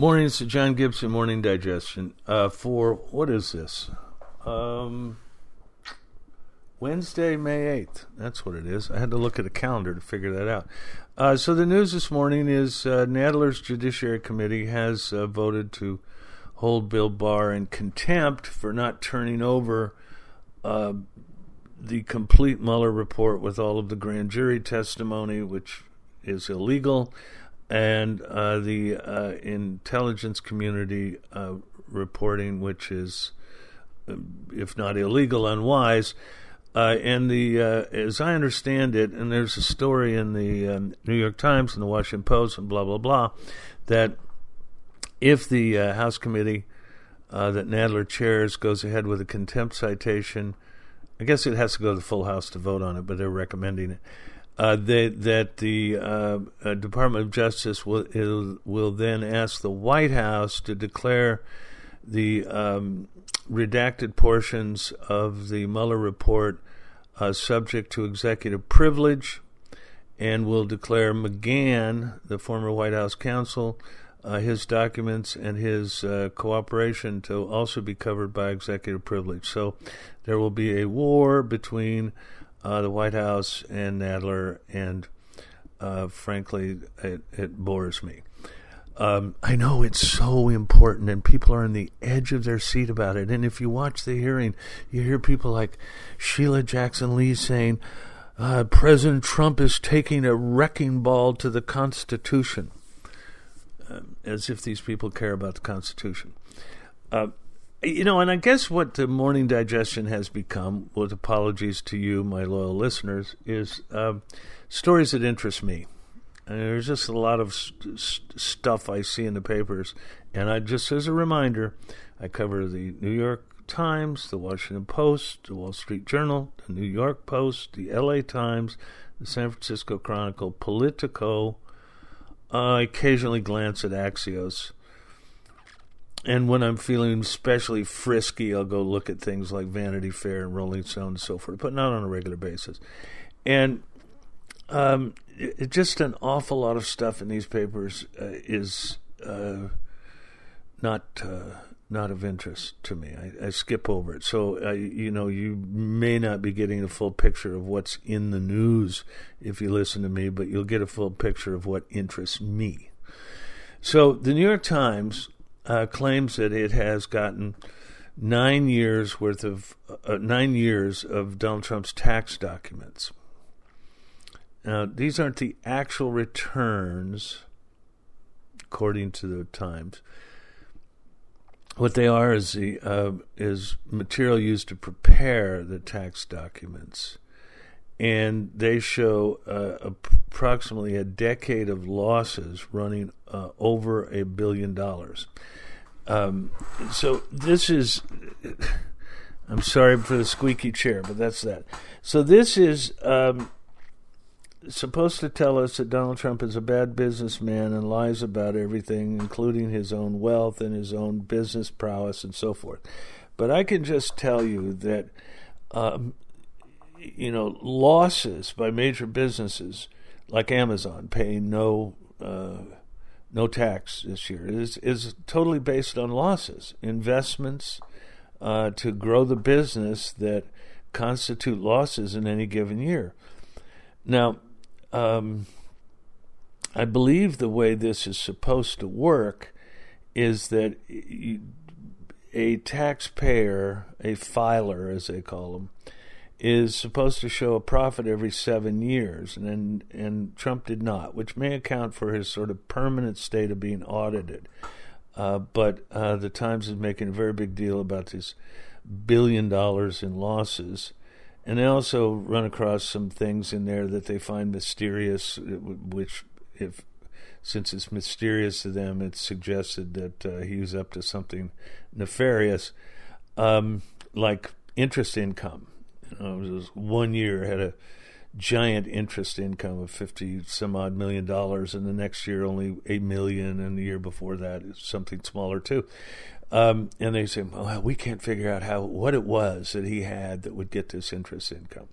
Morning, it's the John Gibson Morning Digestion. For, what is this? Wednesday, May 8th. That's what it is. I had to look at a calendar to figure that out. So the news this morning is Nadler's Judiciary Committee has voted to hold Bill Barr in contempt for not turning over the complete Mueller report with all of the grand jury testimony, which is illegal, and the intelligence community reporting, which is, if not illegal, unwise. And as I understand it, and there's a story in the New York Times and the Washington Post and blah, blah, blah, that if the House committee that Nadler chairs goes ahead with a contempt citation, I guess it has to go to the full House to vote on it, but they're recommending it. That the Department of Justice will then ask the White House to declare the redacted portions of the Mueller report subject to executive privilege, and will declare McGahn, the former White House counsel, his documents and his cooperation to also be covered by executive privilege. So there will be a war between the White House and Nadler, and frankly, it bores me. I know it's so important, and people are on the edge of their seat about it. And if you watch the hearing, you hear people like Sheila Jackson Lee saying, President Trump is taking a wrecking ball to the Constitution, as if these people care about the Constitution. And I guess what the Morning Digestion has become, with apologies to you, my loyal listeners, is stories that interest me. And there's just a lot of stuff I see in the papers. And I just, as a reminder, I cover the New York Times, the Washington Post, the Wall Street Journal, the New York Post, the LA Times, the San Francisco Chronicle, Politico. I occasionally glance at Axios. And when I'm feeling especially frisky, I'll go look at things like Vanity Fair and Rolling Stone and so forth, but not on a regular basis. And it's just an awful lot of stuff in these papers is not of interest to me. I skip over it. So, you may not be getting a full picture of what's in the news if you listen to me, but you'll get a full picture of what interests me. So the New York Times claims that it has gotten 9 years of Donald Trump's tax documents. Now, these aren't the actual returns, according to the Times. What they are is material used to prepare the tax documents, and they show approximately a decade of losses running over $1 billion. So this is, I'm sorry for the squeaky chair, but that's that. So this is supposed to tell us that Donald Trump is a bad businessman and lies about everything, including his own wealth and his own business prowess and so forth. But I can just tell you that, losses by major businesses like Amazon paying no tax this year is totally based on losses. Investments to grow the business that constitute losses in any given year. Now, I believe the way this is supposed to work is that a taxpayer, a filer as they call them, is supposed to show a profit every 7 years, and Trump did not, which may account for his sort of permanent state of being audited. But the Times is making a very big deal about this $1 billion in losses. And they also run across some things in there that they find mysterious, which, since it's mysterious to them, it's suggested that he was up to something nefarious, like interest income. It was 1 year had a giant interest income of $50 some odd million, and the next year only $8 million, and the year before that is something smaller too. And they say, well, we can't figure out what it was that he had that would get this interest income.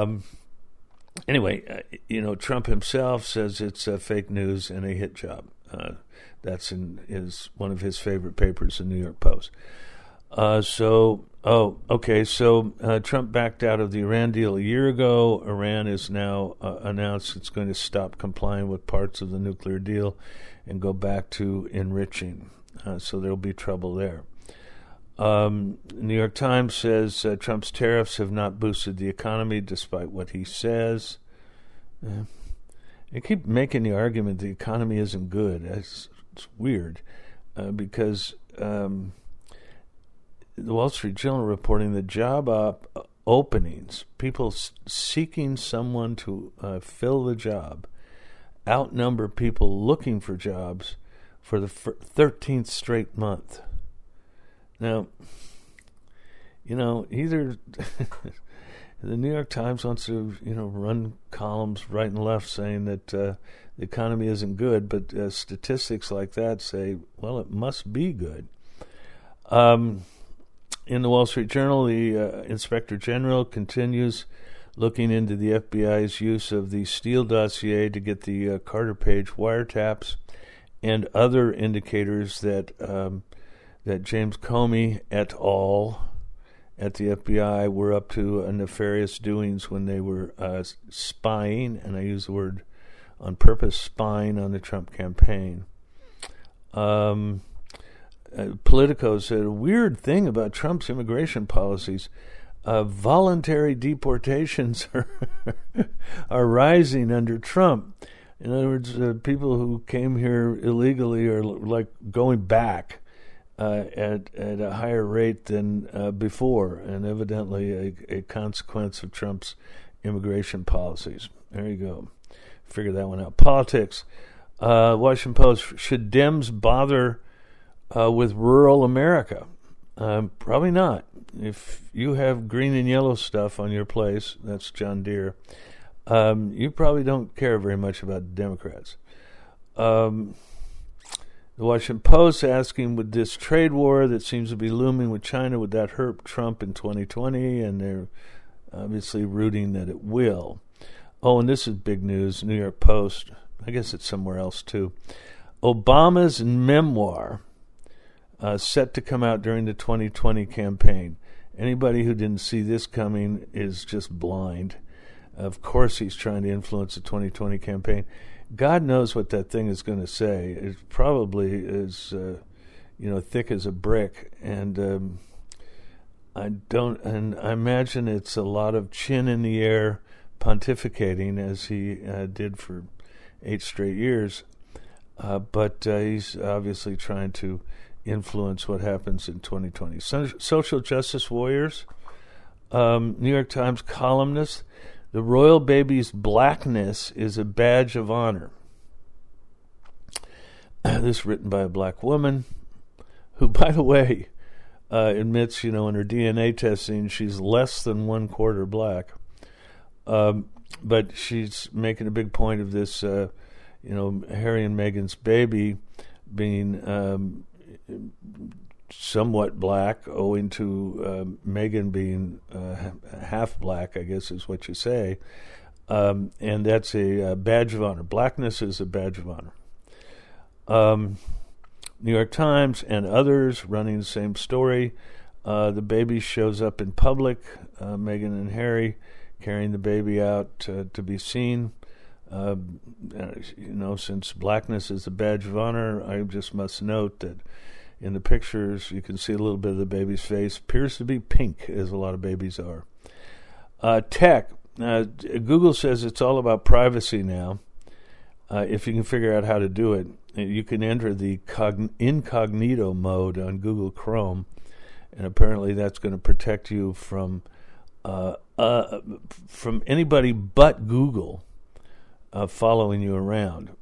Anyway, Trump himself says it's fake news and a hit job. That's in one of his favorite papers, the New York Post. So Trump backed out of the Iran deal a year ago. Iran has now announced it's going to stop complying with parts of the nuclear deal and go back to enriching. So there'll be trouble there. New York Times says Trump's tariffs have not boosted the economy, despite what he says. They keep making the argument the economy isn't good. It's weird because the Wall Street Journal reporting the job openings, people seeking someone to fill the job, outnumber people looking for jobs for the 13th straight month. Now, either the New York Times wants to, run columns right and left saying that the economy isn't good, but statistics like that say, well, it must be good. In the Wall Street Journal, the Inspector General continues looking into the FBI's use of the Steele dossier to get the Carter Page wiretaps and other indicators that James Comey et al. At the FBI were up to nefarious doings when they were spying, and I use the word on purpose, spying on the Trump campaign. Politico said a weird thing about Trump's immigration policies. Voluntary deportations are rising under Trump. In other words, people who came here illegally are like going back at a higher rate than before, and evidently a consequence of Trump's immigration policies. There you go. Figure that one out. Politics. Washington Post. Should Dems bother with rural America? Probably not. If you have green and yellow stuff on your place, that's John Deere, you probably don't care very much about the Democrats. The Washington Post asking, would this trade war that seems to be looming with China, would that hurt Trump in 2020? And they're obviously rooting that it will. Oh, and this is big news, New York Post. I guess it's somewhere else too. Obama's memoir set to come out during the 2020 campaign. Anybody who didn't see this coming is just blind. Of course he's trying to influence the 2020 campaign. God knows what that thing is going to say. It probably is, thick as a brick, and I imagine it's a lot of chin in the air pontificating, as he did for 8 straight years. But he's obviously trying to influence what happens in 2020. Social justice warriors, New York Times columnist. The royal baby's blackness is a badge of honor. This written by a black woman who, by the way, admits, in her DNA testing, she's less than 1/4 black. But she's making a big point of this, Harry and Meghan's baby being somewhat black, owing to Meghan being half black, I guess is what you say. And that's a badge of honor. Blackness is a badge of honor. New York Times and others running the same story. The baby shows up in public, Meghan and Harry carrying the baby out to be seen. Since blackness is a badge of honor, I just must note that in the pictures, you can see a little bit of the baby's face. Appears to be pink, as a lot of babies are. Tech. Google says it's all about privacy now. If you can figure out how to do it, you can enter the incognito mode on Google Chrome, and apparently that's going to protect you from anybody but Google following you around.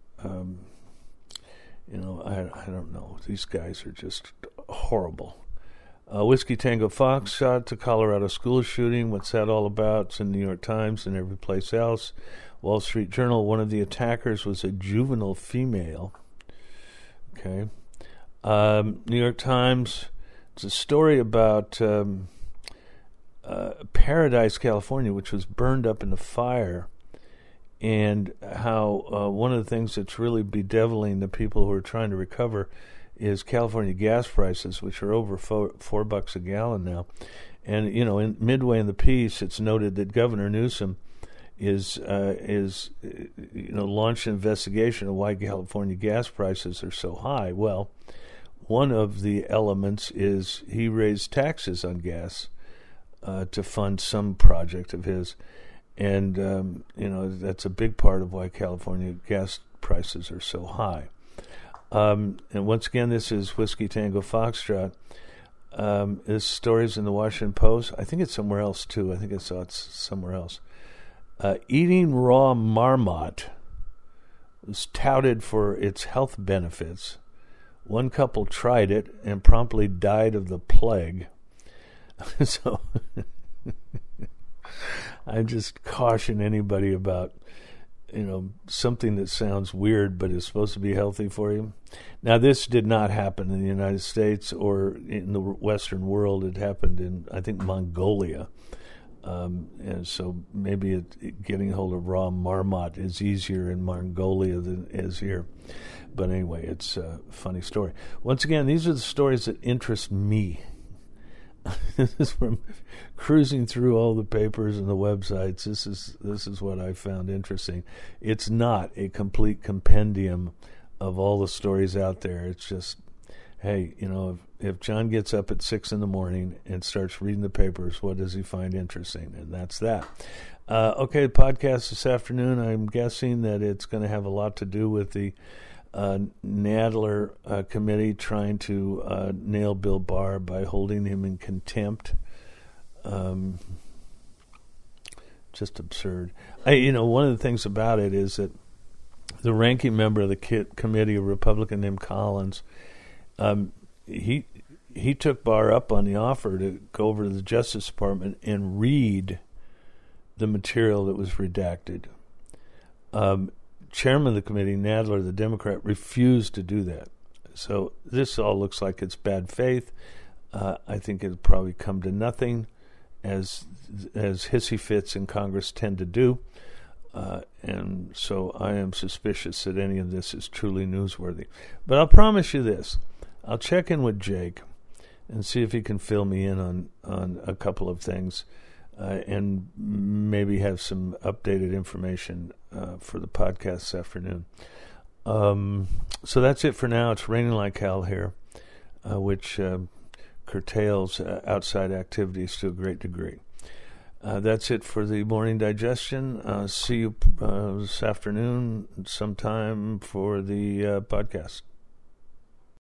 I don't know. These guys are just horrible. Whiskey Tango Fox shot to Colorado school shooting. What's that all about? It's in the New York Times and every place else. Wall Street Journal, one of the attackers was a juvenile female. Okay. New York Times, it's a story about Paradise, California, which was burned up in a fire and how one of the things that's really bedeviling the people who are trying to recover is California gas prices, which are over $4 a gallon now. And in midway in the piece, it's noted that Governor Newsom is launched an investigation of why California gas prices are so high. Well, one of the elements is he raised taxes on gas to fund some project of his, and that's a big part of why California gas prices are so high. And once again, this is Whiskey Tango Foxtrot. This story's in the Washington Post. I think it's somewhere else too. I think I saw it somewhere else. Eating raw marmot was touted for its health benefits. One couple tried it and promptly died of the plague. So I just caution anybody about, something that sounds weird but is supposed to be healthy for you. Now, this did not happen in the United States or in the Western world. It happened in, I think, Mongolia. And so maybe getting hold of raw marmot is easier in Mongolia than it is here. But anyway, it's a funny story. Once again, these are the stories that interest me. This is from cruising through all the papers and the websites. This is what I found interesting. It's not a complete compendium of all the stories out there. It's just, hey, if John gets up at 6 a.m. and starts reading the papers, what does he find interesting? And that's that. Okay, the podcast this afternoon, I'm guessing that it's going to have a lot to do with the Nadler committee trying to nail Bill Barr by holding him in contempt. Just absurd. One of the things about it is that the ranking member of the committee, a Republican named Collins, he took Barr up on the offer to go over to the Justice Department and read the material that was redacted. Chairman of the committee, Nadler, the Democrat, refused to do that. So this all looks like it's bad faith. I think it'll probably come to nothing, as hissy fits in Congress tend to do. And so I am suspicious that any of this is truly newsworthy. But I'll promise you this. I'll check in with Jake and see if he can fill me in on a couple of things. And maybe have some updated information for the podcast this afternoon. So that's it for now. It's raining like hell here, which curtails outside activities to a great degree. That's it for the morning digestion. See you this afternoon sometime for the podcast.